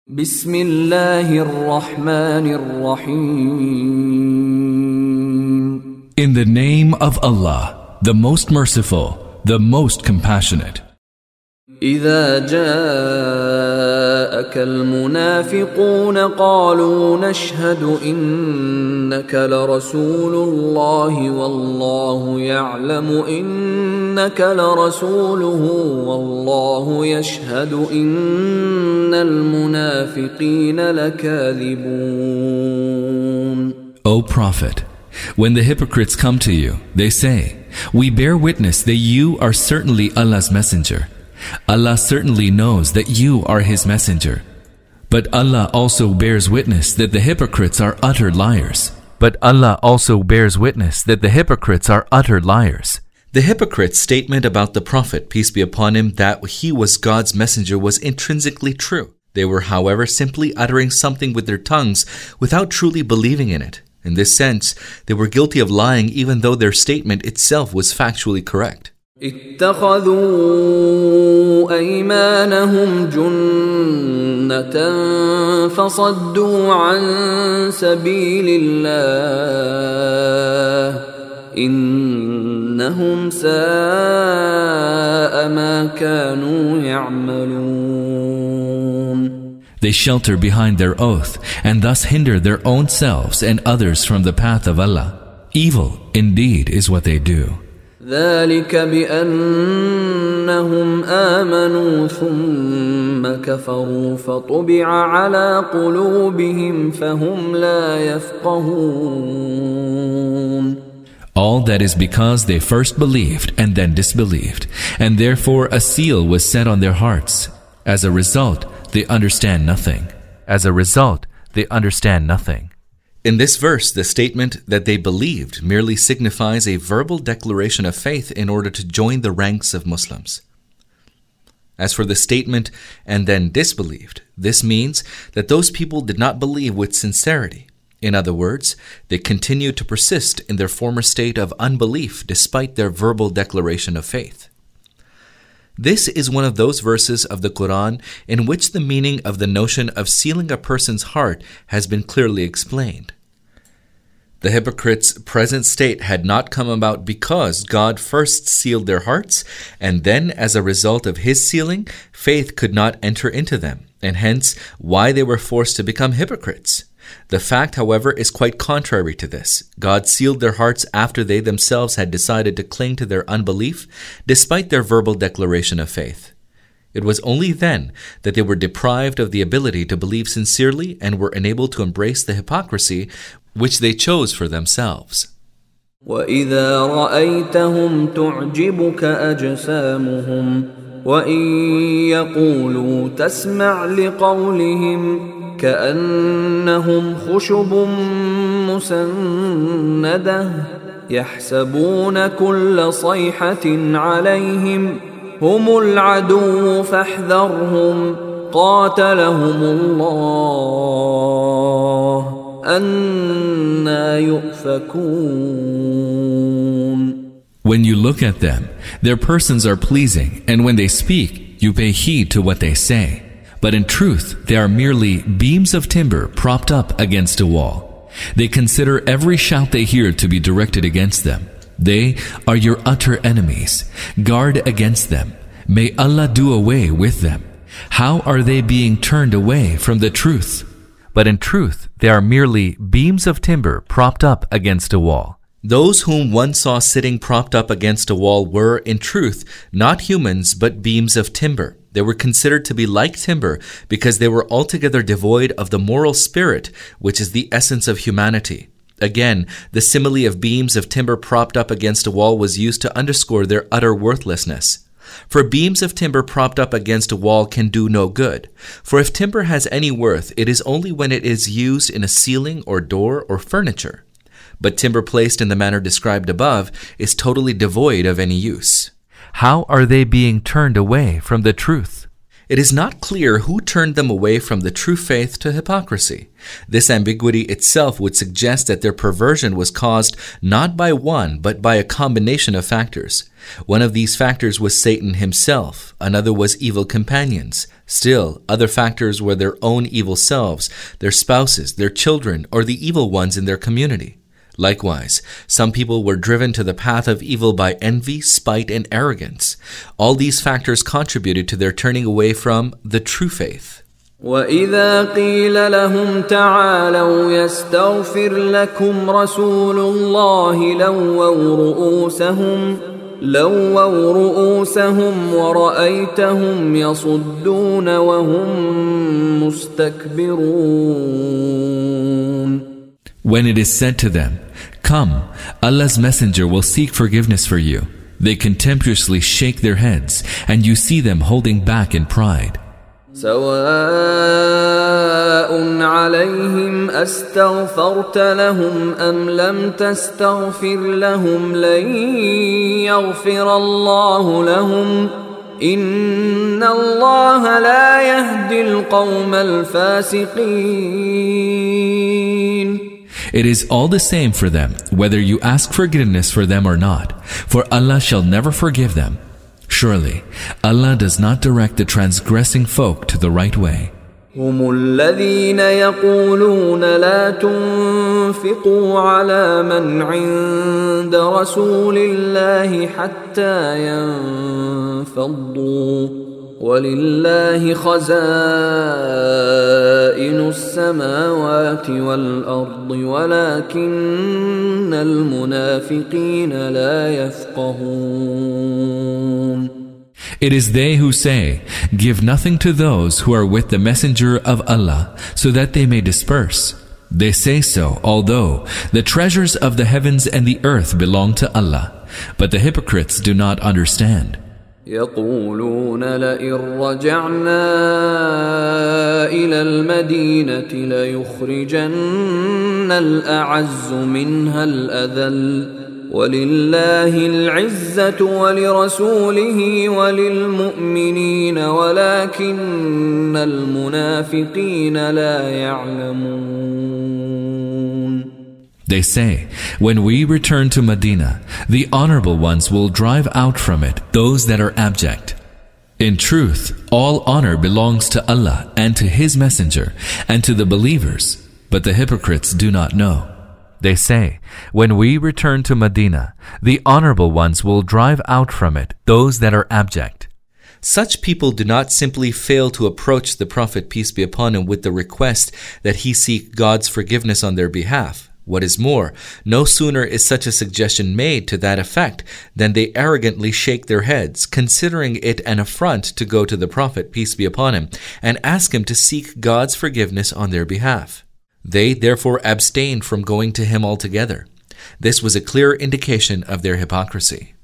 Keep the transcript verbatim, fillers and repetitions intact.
بسم الله الرحمن الرحيم. In the name of Allah, the most merciful, the most compassionate. إذا جاءك المنافقون قالوا نشهد إنك لرسول الله والله يعلم إنك لرسوله والله يشهد إن المنافقين لكاذبون. O Prophet, when the hypocrites come to you, they say, we bear witness that you are certainly Allah's messenger. Allah certainly knows that you are His messenger. But Allah also bears witness that the hypocrites are utter liars. But Allah also bears witness that the hypocrites are utter liars. The hypocrite's statement about the Prophet, peace be upon him, that he was God's messenger was intrinsically true. They were, however, simply uttering something with their tongues without truly believing in it. In this sense, they were guilty of lying even though their statement itself was factually correct. اتخذوا أيمانهم جنة فصدوا عن سبيل الله إنهم ساء ما كانوا يعملون. They shelter behind their oath and thus hinder their own selves and others from the path of Allah. Evil indeed is what they do. ذلك بأنهم آمنوا ثم كفروا فطبع على قلوبهم فهم لا يفقهون. All that is because they first believed and then disbelieved, and therefore a seal was set on their hearts. As a result, they understand nothing. As a result, they understand nothing. In this verse, the statement that they believed merely signifies a verbal declaration of faith in order to join the ranks of Muslims. As for the statement, and then disbelieved, this means that those people did not believe with sincerity. In other words, they continued to persist in their former state of unbelief despite their verbal declaration of faith. This is one of those verses of the Quran in which the meaning of the notion of sealing a person's heart has been clearly explained. The hypocrites' present state had not come about because God first sealed their hearts, and then as a result of His sealing, faith could not enter into them, and hence why they were forced to become hypocrites. The fact, however, is quite contrary to this. God sealed their hearts after they themselves had decided to cling to their unbelief, despite their verbal declaration of faith. It was only then that they were deprived of the ability to believe sincerely and were enabled to embrace the hypocrisy which they chose for themselves. وَإِذَا رَأَيْتَهُمْ تُعْجِبُكَ أَجْسَامُهُمْ وَإِنْ يَقُولُوا تَسْمَعْ لِقَوْلِهِمْ كأنهم خشب مسندة يحسبون كل صيحة عليهم هم العدو فاحذرهم قاتلهم الله أنى يؤفكون. When you look at them, their persons are pleasing, and when they speak, you pay heed to what they say. But in truth, they are merely beams of timber propped up against a wall. They consider every shout they hear to be directed against them. They are your utter enemies. Guard against them. May Allah do away with them. How are they being turned away from the truth? But in truth, they are merely beams of timber propped up against a wall. Those whom one saw sitting propped up against a wall were, in truth, not humans but beams of timber. They were considered to be like timber because they were altogether devoid of the moral spirit, which is the essence of humanity. Again, the simile of beams of timber propped up against a wall was used to underscore their utter worthlessness. For beams of timber propped up against a wall can do no good. For if timber has any worth, it is only when it is used in a ceiling or door or furniture. But timber placed in the manner described above is totally devoid of any use. How are they being turned away from the truth? It is not clear who turned them away from the true faith to hypocrisy. This ambiguity itself would suggest that their perversion was caused not by one, but by a combination of factors. One of these factors was Satan himself, another was evil companions. Still, other factors were their own evil selves, their spouses, their children, or the evil ones in their community. Likewise, some people were driven to the path of evil by envy, spite, and arrogance. All these factors contributed to their turning away from the true faith. وَإِذَا قِيلَ لَهُمْ تَعَالَوْا يَسْتَغْفِرْ لَكُمْ رَسُولُ اللَّهِ لَوَّوْا رُؤُوسَهُمْ لَوَّوْا رُؤُوسَهُمْ وَرَأَيْتَهُمْ يَصُدُّونَ وَهُمْ مُسْتَكْبِرُونَ. When it is said to them, "Come, Allah's Messenger will seek forgiveness for you," they contemptuously shake their heads, and you see them holding back in pride. سواء عليهم أستغفرت لهم أم لم تستغفر لهم لن يغفر الله لهم إن الله لا يهدي القوم الفاسقين. It is all the same for them, whether you ask forgiveness for them or not, for Allah shall never forgive them. Surely, Allah does not direct the transgressing folk to the right way. هم الذين يقولون لا تنفقوا على من عند رسول الله حتى ينفضوا ولله خزائن السماوات والأرض ولكن المنافقين لا يفقهون. It is they who say, "Give nothing to those who are with the Messenger of Allah, so that they may disperse." They say so, although the treasures of the heavens and the earth belong to Allah, but the hypocrites do not understand. يقولون لئن رجعنا إلى المدينة ليخرجن الأعز منها الأذل ولله العزة ولرسوله وللمؤمنين ولكن المنافقين لا يعلمون. They say, when we return to Medina, the honorable ones will drive out from it those that are abject. In truth, all honor belongs to Allah and to His Messenger and to the believers, but the hypocrites do not know. They say, when we return to Medina, the honorable ones will drive out from it those that are abject. Such people do not simply fail to approach the Prophet, peace be upon him, with the request that he seek God's forgiveness on their behalf. What is more, no sooner is such a suggestion made to that effect than they arrogantly shake their heads, considering it an affront to go to the Prophet, peace be upon him, and ask him to seek God's forgiveness on their behalf. They therefore abstained from going to him altogether. This was a clear indication of their hypocrisy.